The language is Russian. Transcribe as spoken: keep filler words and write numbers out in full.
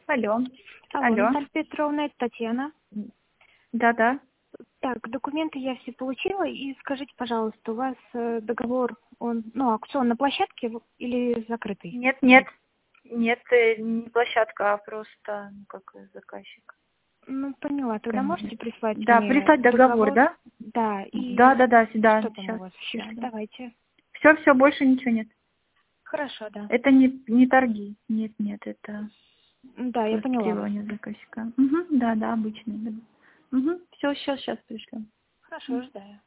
Алло. Алло, Алло. Наталья Петровна, это Татьяна. Да-да. Так, документы я все получила, и скажите, пожалуйста, у вас э, договор, он, ну, аукцион на площадке в- или закрытый? Нет, нет. Нет, э, не площадка, а просто, ну, как э, заказчик. Ну, поняла. Тогда Конечно. можете прислать Да, мне прислать договор, договор? да? Да, и Да-да-да, сюда. что там у Сейчас, вас сейчас. еще? Давайте. Все, все, больше ничего нет. Хорошо, да. Это не, не торги. Нет, нет, это Да, я просто поняла вас. требования заказчика. Угу, да, да, обычные. Да. Угу. Все, сейчас, сейчас пришлем. Хорошо, ждаю.